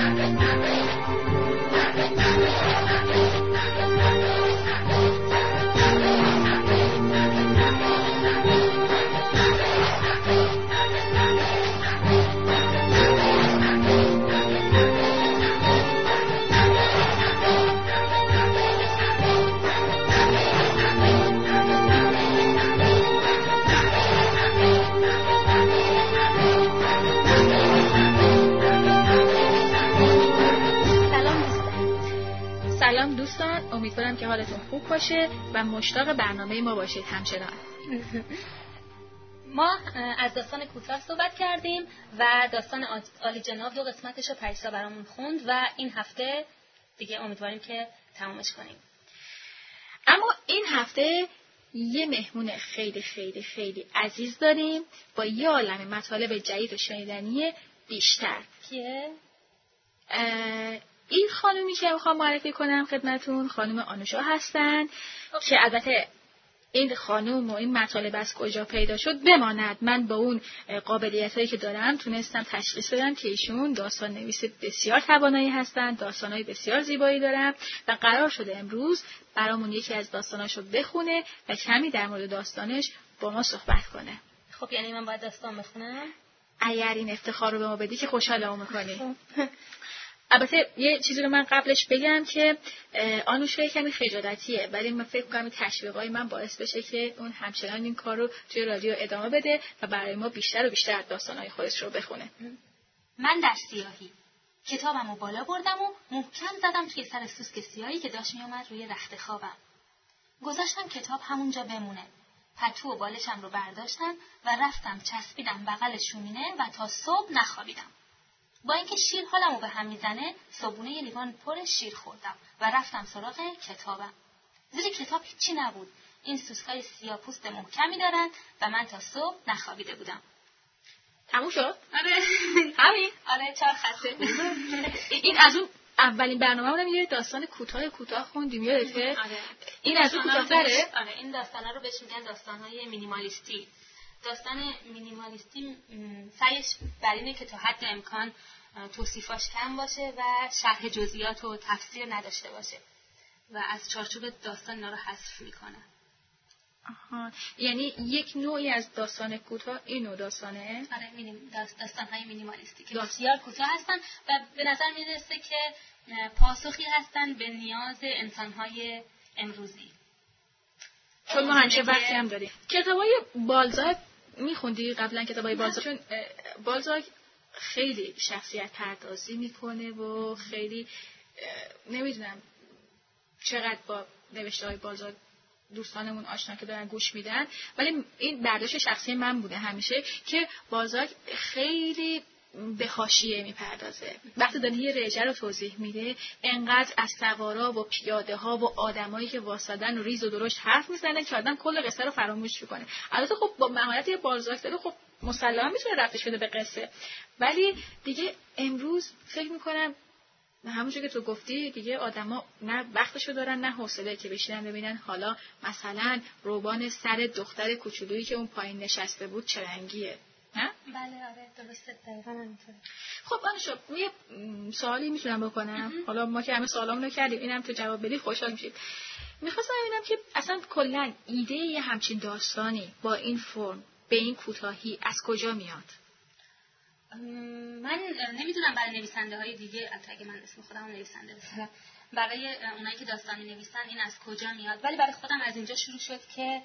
سلام دوستان، امیدوارم که حالتون خوب باشه و مشتاق برنامه ما باشید همچنان. ما از داستان کوتاه صحبت کردیم و داستان عالی جناب 2 قسمتش رو پریسا برامون خوند و این هفته دیگه امیدواریم که تمامش کنیم. اما این هفته یه مهمون خیلی خیلی خیلی عزیز داریم با یه عالمه مطالب جدید و شنیدنی بیشتر. کیه؟ این خانومی که میخوام معرفی کنم خدمتون خانم آنوشا هستن که البته این خانم و این مطالب از کجا پیدا شد بماند. من با اون قابلیتایی که دارم تونستم تشخیص بدم که ایشون داستان نویس بسیار توانایی هستن، داستانای بسیار زیبایی دارن و قرار شده امروز برامون یکی از داستاناشو بخونه و کمی در مورد داستانش با ما صحبت کنه. خب یعنی من باید داستان بخونم؟ اگر این افتخار رو به ما بدی که خوشحالمون می‌کنی. البته یه چیزی رو من قبلش بگم که آنوشا کمی خجالتیه، ولی من فکر می‌کنم تشویقای من باعث بشه که اون همچنان این کار رو توی رادیو ادامه بده و برای ما بیشتر و بیشتر داستان‌های خودش رو بخونه. من در سیاهی کتابمو بالا بردم و محکم زدم توی سر سوسک سیاهی که داشت میومد روی رخت خوابم. گذاشتم کتاب همونجا بمونه. پتو و بالشم رو برداشتم و رفتم چسبیدم بغل شومینه و تا صبح نخوابیدم. با اینکه شیر حالمو به هم میزنه، صبحونه یه لیوان پر شیر خوردم و رفتم سراغ کتابم. زیر کتاب هیچی نبود. این سوسکای سیاه‌پوست محکمی دارن و من تا صبح نخوابیده بودم. تموم شد؟ آره. همین؟ آره 4 خطه. این از اون اولین برنامه‌مون یه داستان کوتاه خوندیم یادته؟ آره. این از اون کوتاه‌تره؟ آره این داستانا رو بهش میگن داستان‌های مینیمالیستی. داستان مینیمالیستی سعیش بر اینه که تا حد امکان توصیفاش کم باشه و شرح جزئیات و تفسیر نداشته باشه و از چارچوب داستان اینا رو حذف میکنه. آها، یعنی یک نوعی از داستان کوتاه این نوع داستانه؟ آره داستان‌های مینیمالیستی که بسیار کوتاه هستن و به نظر میرسه که پاسخی هستن به نیاز انسان‌های امروزی. چون ما همیشه وقتی هم داریم. کتابای بالزاک میخوندی قبلا کتابای بالزاک؟ چون بالزاک خیلی شخصیت پردازی میکنه و خیلی نمیدونم چقدر با نوشته‌های بالزاک دوستانمون آشنا که دارن گوش میدن، ولی این برداشت شخصی من بوده همیشه که بالزاک خیلی به حاشیه میپردازه. وقتی داره یه رژه رو توضیح میده انقدر از سوارا و پیاده ها و آدمایی که واسادن و ریز و درشت حرف میزنه که آدم کل قصه رو فراموش میکنه. البته خب با مهارت بالزاک داره خب مسلما میتونه رفتش بده به قصه، ولی دیگه امروز فکر میکنم همونجور که تو گفتی دیگه آدما نه وقتشو دارن نه حوصله که بشینن ببینن حالا مثلا روبان سر دختر کوچولویی که اون پایین نشسته بود چه رنگیه. نه؟ بله آره درسته دقیقاً همینطوره. خب آنوشا یه سوالی میتونم بکنم؟ حالا ما که همه سوالامونو کردیم اینم تو جواب بدی خوشحال میشیم. میخواستم ببینم که اصلا کلا ایده یه همچین داستانی با این فرم به این کوتاهی از کجا میاد؟ من نمیدونم برای نویسنده های دیگه، البته اگه من اسم خودم نویسنده بذارم، برای اونایی که داستان می‌نویسن این از کجا میاد، ولی برای خودم از اینجا شروع شد که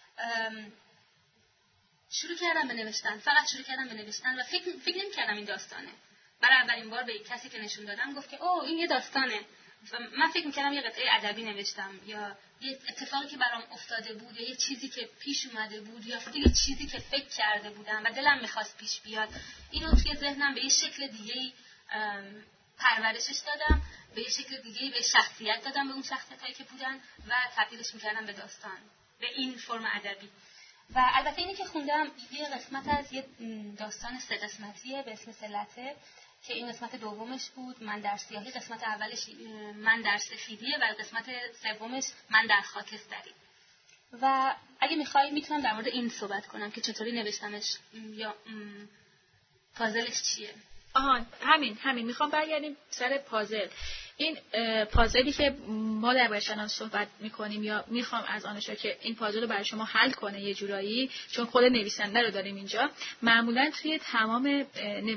شروع کردم به نوشتن، فقط شروع کردم به نوشتن و فکر نمی‌کردم این داستانه. برای اولین بار به کسی که نشون دادم گفت که اوه این یه داستانه. من فکر می‌کردم یه قطعه ادبی نوشتم یا یه اتفاقی که برام افتاده بود یا یه چیزی که پیش اومده بود یا یه چیزی که فکر کرده بودم و دلم می‌خواست پیش بیاد. اینو توی ذهنم به یه شکل دیگه‌ای پرورشش دادم، به یه شکل دیگه‌ای به شخصیت دادم، به اون شخصیتایی که بودن و تبدیلش می‌کردم به داستان، به این فرم ادبی. و البته اینی که خوندم یه قسمت از یه داستان 3 قسمتیه به اسم سلته که این قسمت دومش بود، من در سیاهی، قسمت اولش من در سفیدیه و قسمت سومش من در خاکستری. و اگه میخوایی میتونم در مورد این صحبت کنم که چطوری نوشتمش یا پازلش چیه. همین میخوام برگردیم سر پازل. این پازلی که ما در برشنان صحبت میکنیم یا میخوام از آنوشا که این پازل رو برای شما حل کنه یه جورایی، چون خود نویسنده رو داریم اینجا، معمولا توی تمام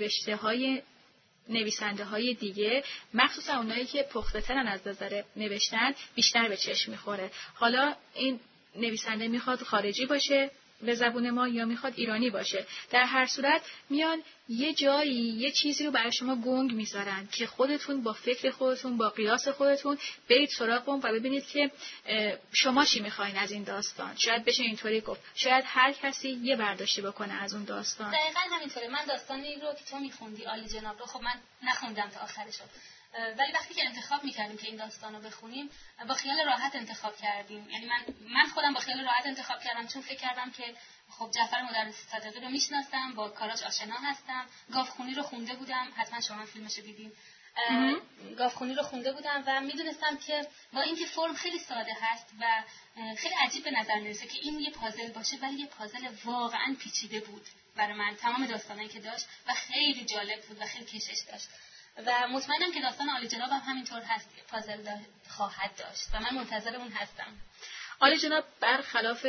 نویسنده های دیگه مخصوصا اونایی که پخته ترن از نظر نوشتن بیشتر به چشم میخوره. حالا این نویسنده میخواد خارجی باشه به زبون ما یا میخواد ایرانی باشه. در هر صورت میان یه جایی یه چیزی رو برای شما گنگ میذارن که خودتون با فکر خودتون با قیاس خودتون برید سراغ اون و ببینید که شما چی میخواین از این داستان. شاید بشه اینطوری گفت، شاید هر کسی یه برداشتی بکنه از اون داستان. دقیقاً همینطوره. من داستانی رو که تو میخوندی عالی جناب رو خب من نخوندم تا آخرش، ولی وقتی که انتخاب میکردیم که این داستان رو بخونیم با خیال راحت انتخاب کردیم. یعنی من خودم با خیال راحت انتخاب کردم، چون فکر کردم که خب جعفر مدرس صادقی رو میشناسم، با کاراش آشنا هستم. گاوخونی رو خونده بودم، حتما شما فیلمشو دیدین. گاوخونی رو خونده بودم و میدونستم که با اینکه فرم خیلی ساده هست و خیلی عجیب به نظر میرسه که این یه پازل باشه، ولی یه پازل واقعا پیچیده بود برای من. تمام داستانایی که داشت و خیلی جالب بود و خیلی کشش داشت و مطمئنم که داستان عالی جناب هم همینطور هست، پازل خواهد داشت و من منتظر اون هستم. عالی جناب برخلاف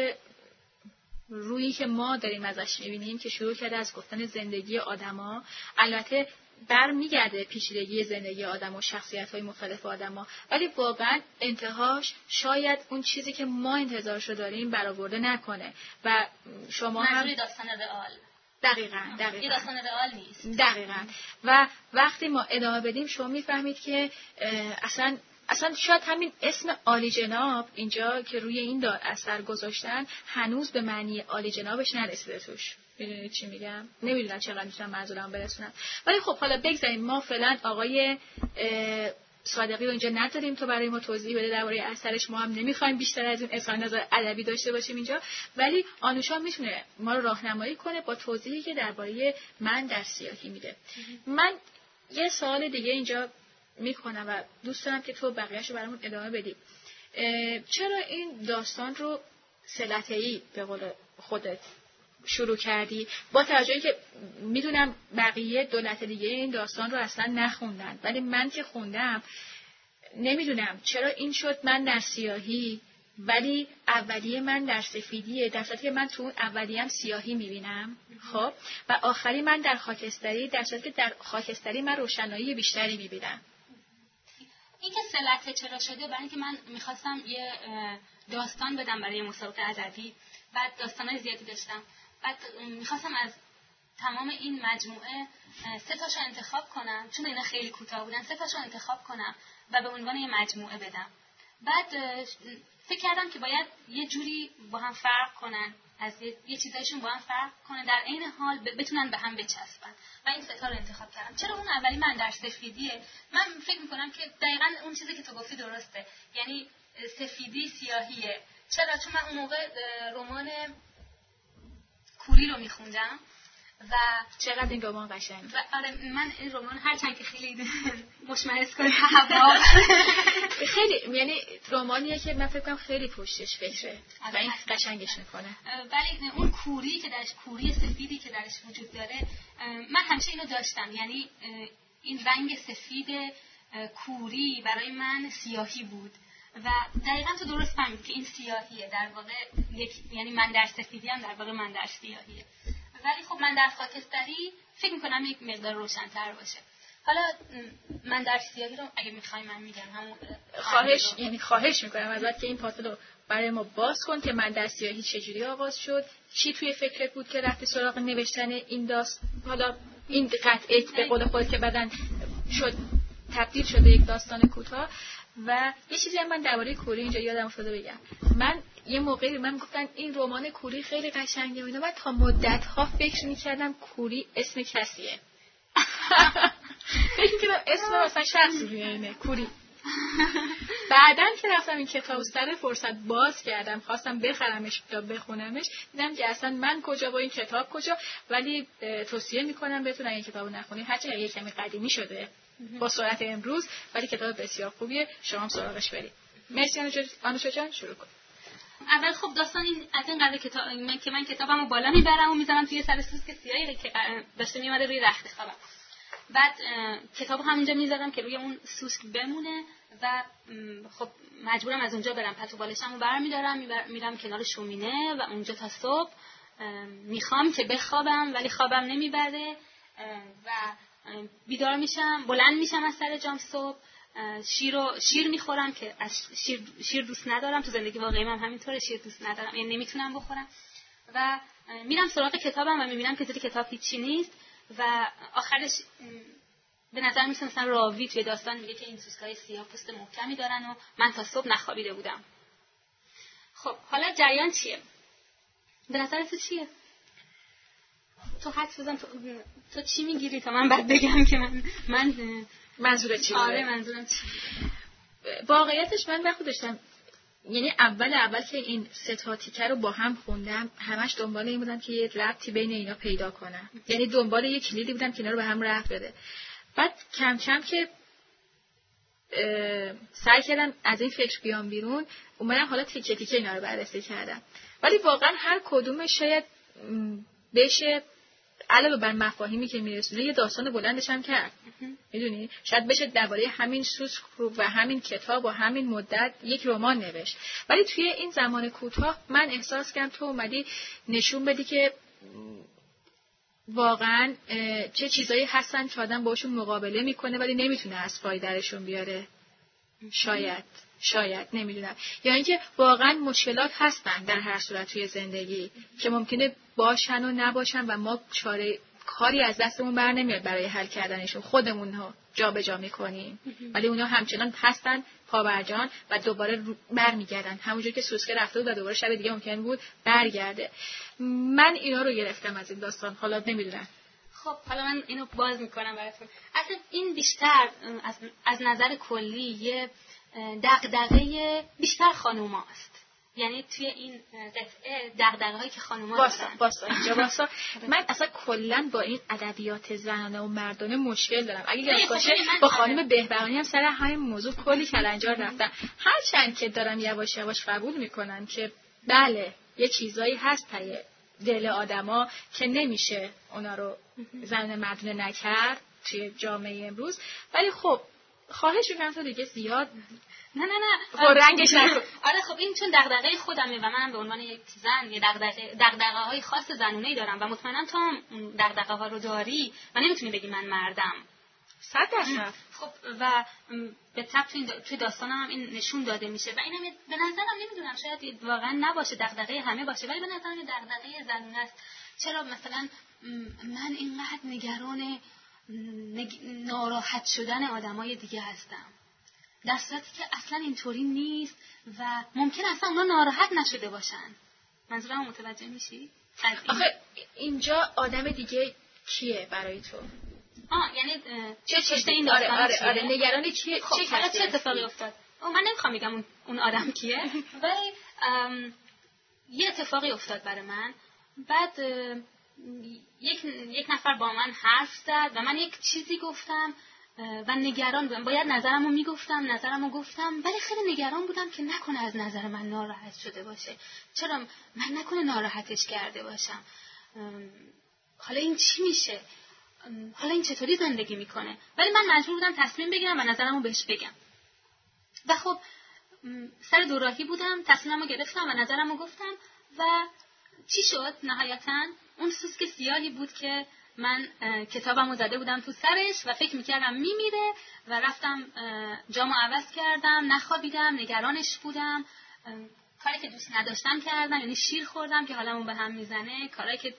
رویی که ما داریم ازش می‌بینیم که شروع کرده از گفتن زندگی آدما، البته برمیگرده پیچیدگی زندگی آدم و شخصیت‌های مختلف آدما، ولی واقعا انتهاش شاید اون چیزی که ما انتظارشو داریم برآورده نکنه و شما هم داستان رئال. دقیقاً این داستان رئال نیست. دقیقاً. و وقتی ما ادامه بدیم شما میفهمید که اصلا شاید همین اسم عالی جناب اینجا که روی این اثر گذاشتن هنوز به معنی عالی جنابش نرسیده توش. میدونید چی میگم؟ نمیدونم چقدر میتونم منظورم برسونم. ولی خب حالا بگذاریم، ما فعلا آقای صادقی رو اینجا نداریم تو برای ما توضیح بده درباره اثرش. ما هم نمیخوایم بیشتر از این اظهار نظر ادبی داشته باشیم اینجا، ولی آنوشا میتونه ما رو راهنمایی کنه با توضیحی که درباره من در سیاهی میده. من یه سوال دیگه اینجا میکنم و دوست دارم که تو بقیه‌شو برامون ادامه بدی. چرا این داستان رو صلته‌ای به قول خودت شروع کردی، با توجهی که میدونم بقیه دولت دیگه این داستان رو اصلا نخوندن، ولی من که خوندم نمیدونم چرا این شد من در سیاهی ولی اولیه من در سفیدیه، در صورتی که من تو اون اولیه هم سیاهی میبینم خب، و آخری من در خاکستری، در صورتی که در خاکستری من روشنایی بیشتری میبینم. این که سلطه چرا شده برای اینکه من میخواستم یه داستان بدم برای مسابقه ادبی، بعد داستانای زیادی داشتم، بعد میخواستم از تمام این مجموعه 3 تاشو انتخاب کنم، چون اینا خیلی کوتاه بودن، 3 تاشو انتخاب کنم و به عنوان یه مجموعه بدم. بعد فکر کردم که باید یه جوری با هم فرق کنن، از یه چیزایشون با هم فرق کنن، در عین حال بتونن به هم بچسبن و این 3 تا رو انتخاب کردم. چرا اون اولی من در سفیدیه؟ من فکر میکنم که دقیقاً اون چیزی که تو گفتی درسته، یعنی سفیدی سیاهیه. چرا؟ چون من اون موقع رمان کوری رو میخوندم و چقدر این رمان قشنگه. آره من این رمان هرچند که خیلی مشمئز کنه خیلی یعنی رمانیه که من فکر کنم خیلی پشتش فکره و این قشنگش میکنه، ولی اون کوری که درش، کوری سفیدی که درش وجود داره، من همیشه اینو داشتم، یعنی این رنگ سفید کوری برای من سیاهی بود و دقیقاً تو درست فهمید که این سیاهیه در واقع، یعنی من در سفیدی هم در واقع من در سیاهیه، ولی خب من در خاکستری فکر میکنم یک مقدار روشن‌تر باشه. حالا من در سیاهی رو اگه میخوای من میگم همون خواهش میکنم ازت که این پاتو رو برای ما باز کن که من در سیاهی چجوری آغاز شد، چی توی فکرت بود که رفتی سراغ نوشتن این حالا این قطعه به قول خودت که بعدن شد تبدیل شده یک داستان کوتاه. و یه چیزی هم من درباره کوری اینجا یادم افتاده بگم. من یه موقعی من گفتن این رمان کوری خیلی قشنگه و من تا مدت‌ها فکر می‌کردم کوری اسم کسیه. فکر می‌کردم اسم مثلا شخصی اینه کوری. بعدن که رفتم این کتاب سر فرصت باز کردم، خواستم بخرمش تا بخونمش، دیدم که اصلا من کجا با این کتاب کجا، ولی توصیه می‌کنم بهتون این کتابو نخونید، هرچند یه کمی قدیمی شده با سرعت امروز، ولی کتاب بسیار خوبیه، شما هم سراغش برید. مرسی آنوشا جان، شروع کن. اول خب داستان این از این قضیه کتاب که من کتابمو بالا میبرم و میذارم توی سر سوسک سیاهی که داشته میومده روی رخت خوابم، بعد کتابو همونجا میذارم که روی اون سوسک بمونه و خب مجبورم از اونجا برم، پتو بالشمو برمی‌دارم میرم کنار شومینه و اونجا تا صبح میخوام که بخوابم، ولی خوابم نمیبره و بیدار میشم، بلند میشم از سر جام صبح، شیر میخورم که از شیر دوست ندارم، تو زندگی واقعی من همینطوره، شیر دوست ندارم، یعنی نمیتونم بخورم و میرم سراغ کتابم و میبینم که توی کتاب هیچی نیست و آخرش به نظر میسه مثلا راوی توی داستان میگه که این سوسکای سیاه پوست محکمی دارن و من تا صبح نخوابیده بودم. خب حالا جریان چیه؟ به نظر تو چیه؟ تو حدس بزن تو چی میگیری تا من بعد بگم که من منظورت چیه؟ آره منظورم چیه؟ واقعیتش من وقتی داشتم یعنی اول که این سه تا تیکه رو با هم خوندم همش دنبال این بودم که یه ربطی بین اینا پیدا کنم، یعنی دنبال یه کلیدی بودم که اینا رو به هم ربط بده. بعد کم کم که سعی کردم از این فکر بیام بیرون، اومدم حالا تیکه تیکه اینا رو بررسی کردم، ولی واقعا هر کدومش شاید بشه علاوه بر مفاهیمی که میرسونه یه داستان بلندش هم کرد. میدونی شاید بشه درباره همین سوسک و همین کتاب و همین مدت یک رمان نوشت، ولی توی این زمان کوتاه من احساس کردم تو اومدی نشون بدی که واقعا چه چیزایی هستن که آدم باشون مقابله میکنه ولی نمیتونه از پای درشون بیاره. شاید نمیدونم، یا اینکه واقعا مشکلات هستن در هر صورت توی زندگی که ممکنه باشن و نباشن و ما کاری از دستمون بر نمیاد برای حل کردنشون، خودمون ها جابجا میکنیم ولی اونا همچنان هستن پابرجان و دوباره برمیگردن، همونجور که سوسکه رفته بود و دوباره شب دیگه ممکن بود برگرده. من اینا رو گرفتم از این داستان، حالا نمیدونم. خب حالا من اینو باز میکنم براتون. اصلا این بیشتر از نظر کلی یه دغدغه بیشتر خانوماست، یعنی توی این قطعه دغدغه‌هایی که خانوما دارن. باسا من اصلا کلا با این ادبیات زنانه و مردانه مشکل دارم. اگه یاد باشه با خانم بهبهانی هم سر همین موضوع کلی کلنجار رفتن، هرچند که دارم یواش یواش قبول میکنم که بله یه چیزایی هست ته دل آدما که نمیشه اونا رو زنانه مردانه نکرد توی جامعه امروز، ولی خب خواهش میکنم تو دیگه زیاد نه رنگش نکن. آره خب این چون دغدغه خودمه و منم به عنوان یک زن یه دغدغه‌های خاص زنونه‌ای دارم و مطمئنم تو هم دغدغه‌ها رو داری و نمیتونی بگی من مردم. 100%. خب و به طبع توی داستانم هم این نشون داده میشه و اینم به نظرم نمیدونم شاید واقعا نباشه دغدغه همه باشه ولی به نظرم دغدغه زنونه است. چرا مثلا من اینقدر نگران ناراحت شدن آدمای دیگه هستم در صورتی که اصلا اینطوری نیست و ممکن اصلا اونا ناراحت نشده باشن. منظورم متوجه میشی؟ آخه اینجا آدم دیگه کیه برای تو؟ یعنی چه این داستان آره نگران چیه؟ خب چه اتفاقی افتاد؟ من نمیخوام بگم اون آدم کیه ولی یه اتفاقی افتاد برای من. بعد یک نفر با من حرف زد و من یک چیزی گفتم و نگران بودم، باید نظرمو میگفتم، نظرمو گفتم ولی خیلی نگران بودم که نکنه از نظر من ناراحت شده باشه، چرا من نکنه ناراحتش کرده باشم، حالا این چی میشه، حالا این چطوری زندگی میکنه. ولی من مجبور بودم تصمیم بگیرم و نظرمو بهش بگم و خب سر دوراهی بودم، تصمیممو گرفتم و نظرمو گفتم و چی شد نهایتاً؟ اون سوسک سیاهی بود که من کتابمو زده بودم تو سرش و فکر میکردم میمیره و رفتم جامو عوض کردم، نخوابیدم، نگرانش بودم، کاری که دوست نداشتم کردم، یعنی شیر خوردم که حالمون به هم میزنه، کارایی که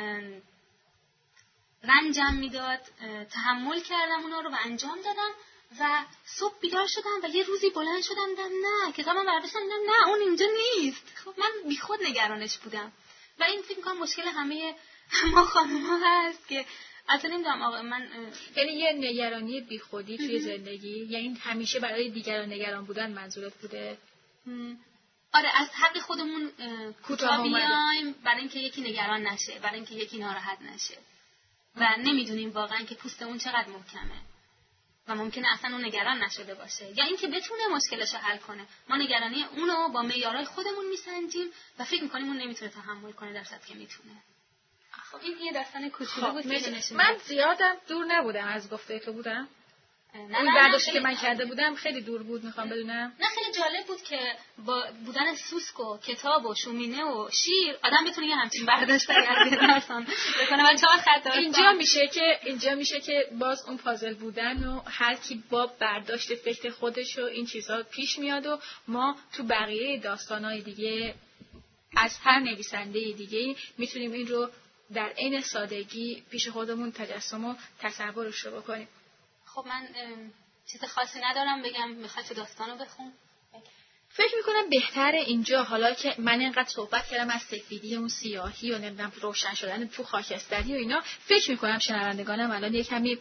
رنجم میداد تحمل کردم اونا رو و انجام دادم و صبح بیدار شدم و یه روزی بلند شدم دیدم نه کتابم برداشتم دیدم نه اون اینجا نیست. خب من بیخود نگرانش بودم و این فکر می‌کنم مشکل همه ما خانم‌ها هست که اصلا نمیدونم آقا من یعنی یه نگرانی بیخودی توی زندگی، یعنی همیشه برای دیگران نگران بودن منظورت بوده؟ آره از حق خودمون کوتاه بیایم برای اینکه یکی نگران نشه، برای اینکه یکی ناراحت نشه و نمیدونیم واقعا که پوستمون چقدر محکمه و ممکنه اصلا اون نگران نشده باشه یا اینکه بتونه مشکلش رو حل کنه. ما نگرانی اونو با معیارهای خودمون میسنجیم و فکر می‌کنیم اون نمیتونه تحمل کنه در صورتی که میتونه. خب این یه داستان کوچولو بود. من زیادم دور نبودم از گفته تو بودم. اون برداشتی که من کرده بودم خیلی دور بود. میخوام بدونم. نه خیلی جالب بود که با بودن سوسک و کتاب و شومینه و شیر آدم بتونه یه همچین برداشتی از داستان بکنه و چهار خط اینجا میشه که باز اون پازل بودن و هر کی با برداشت فکر خودش و این چیزا پیش میاد و ما تو بقیه داستانای دیگه از هر نویسنده دیگه میتونیم این رو در عین سادگی پیش خودمون تجسم و تصورش رو بکنیم. خب من چیز خاصی ندارم بگم، میخوای تو داستانو بخون؟ فکر میکنم بهتره اینجا، حالا که من اینقدر صحبت کردم از سفیدی اون سیاهی و نمیدونم روشن شدن تو خاکستری و اینا، فکر میکنم شنوندگانم الان یک کمی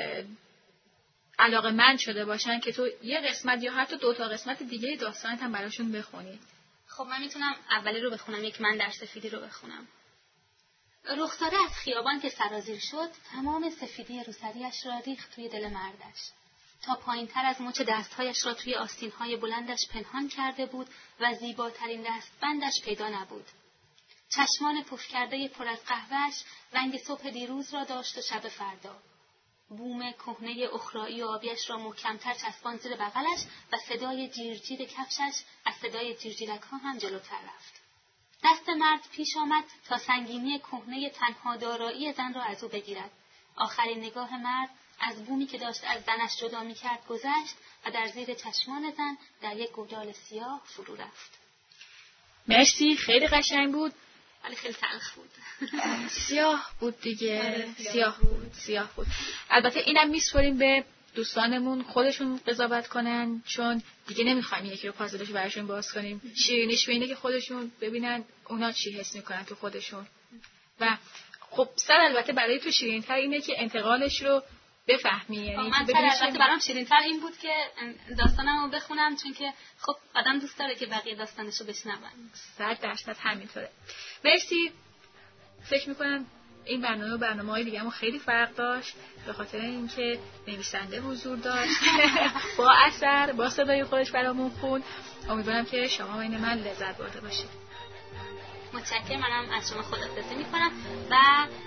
علاقه‌مند شده باشن که تو یه قسمت یا حتی 2 تا قسمت دیگه داستانت هم براشون بخونی. خب من میتونم اولی رو بخونم، یک من در سفیدی رو بخونم. رخساره از خیابان که سرازیر شد، تمام سفیدی روسریش را ریخت توی دل مردش. تا پایین‌تر از مچ دستهایش را توی آستین‌های بلندش پنهان کرده بود و زیباترین دستبندش پیدا نبود. چشمان پف کرده پر از قهوه‌اش رنگ صبح دیروز را داشت و شب فردا. بوم کهنه اخرایی و آبیش را محکم‌تر چسبان زیر بغلش و صدای جیرجیر کفشش از صدای جیرجیرک‌ها هم جلوتر رفت. دست مرد پیش آمد تا سنگینی کهنه تنها دارایی زن را از او بگیرد. آخرین نگاه مرد از بومی که داشت از زنش جدا می‌کرد گذشت و در زیر چشمان زن در یک گودال سیاه فرو رفت. مرسی، خیلی قشنگ بود ولی خیلی تلخ بود. سیاه بود دیگه. آره، سیاه بود. البته اینم میسپاریم به دوستانمون خودشون قضاوت کنن، چون دیگه نمیخوایم یکی رو پازلش براشون باز کنیم. شیرینیش به اینه که خودشون ببینن اونا چی حس میکنن تو خودشون. و خب البته برای تو شیرین‌تر اینه که انتقالش رو بفهمی. یعنی من البته برام شیرین‌تر این بود که داستانمو بخونم، چون که خب آدم دوست داره که بقیه داستانشو بشنون. 100% همینطوره. مرسی. فکر میکنم این برنامه‌های دیگه‌مون خیلی فرق داشت به خاطر اینکه نویسنده حضور داشت با اثر، با صدای خودش برامون خوند. امیدوارم که شما این من لذت برده باشید. متشکرم. منم از شما خداحافظی میکنم و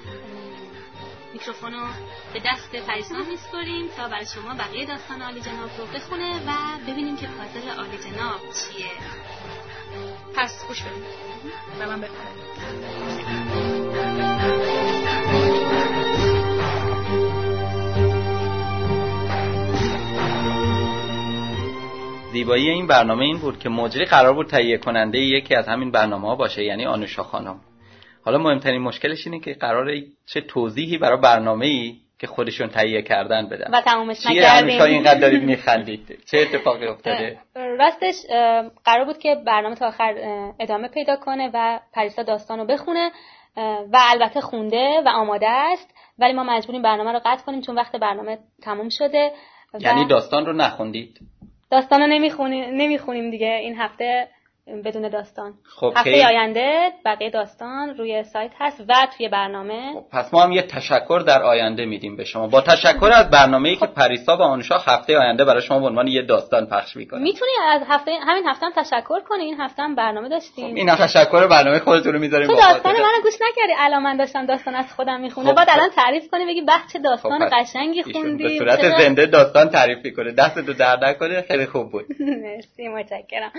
میکروفونو به دست پریسا میسپاریم تا برای شما بقیه داستان عالی جناب رو بخونه و ببینیم که پازل عالی جناب چیه. پس گوش بدید و من بخونم. زیبایی این برنامه این بود که مجری قرار بود تهیه کننده یکی از همین برنامه‌ها باشه، یعنی آنوشا خانم. حالا مهمترین مشکلش اینه که قراره چه توضیحی برای برنامه‌ای که خودشون تهیه کردن بدن و تمومش نکردیم. آنوشا اینقدر دارید میخندید، چه اتفاقی افتاده؟ راستش قرار بود که برنامه تا آخر ادامه پیدا کنه و پریسا داستانو بخونه و البته خونده و آماده است، ولی ما مجبوریم برنامه رو قطع کنیم چون وقت برنامه تموم شده. یعنی داستان رو نخوندید؟ داستان رو نمیخونیم دیگه این هفته بدون داستان. خب هفته آینده بقیه داستان روی سایت هست و توی برنامه. خب پس ما هم یه تشکر در آینده میدیم به شما، با تشکر از برنامه‌ای که پریسا و آنوشا هفته آینده برای شما به عنوان یه داستان پخش میکنه. میتونی از همین هفته هم تشکر کنی. این هفته هم برنامه داشتیم. خب این تشکر برنامه خودتون رو میذاریم. تو داستان منو گوش نکردی، الان من داشتم داستان از خودم میخونه. بعد الان تعریف کنی بگی به چه داستان قشنگی خوندی. به صورت زنده داستان تعریف میکنه. دستتو درد نکنه، خیلی خوب بود. مرسی، متشکرم.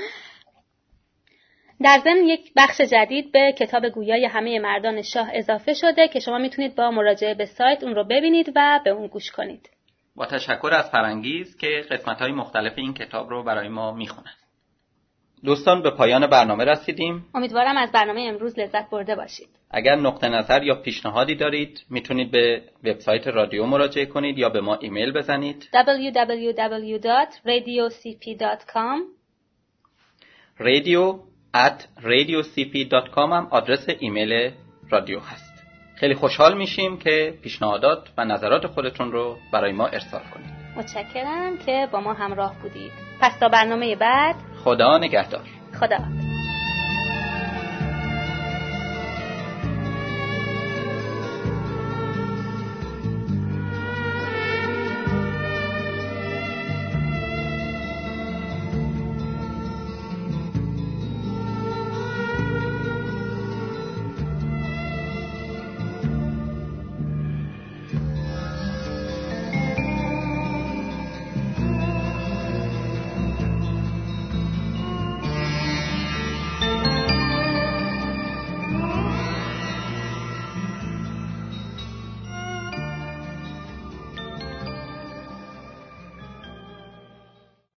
در ضمن یک بخش جدید به کتاب گویای همه مردان شاه اضافه شده که شما میتونید با مراجعه به سایت اون رو ببینید و به اون گوش کنید. با تشکر از فرنگیز که قسمت‌های مختلف این کتاب رو برای ما میخونه. دوستان به پایان برنامه رسیدیم. امیدوارم از برنامه امروز لذت برده باشید. اگر نقطه نظر یا پیشنهادی دارید میتونید به وبسایت رادیو مراجعه کنید یا به ما ایمیل بزنید. www.radiocp.com radio@radiocp.com هم آدرس ایمیل رادیو هست. خیلی خوشحال میشیم که پیشنهادات و نظرات خودتون رو برای ما ارسال کنید. متشکرم که با ما همراه بودید. پس تا برنامه بعد، خدا نگهدار. خدا.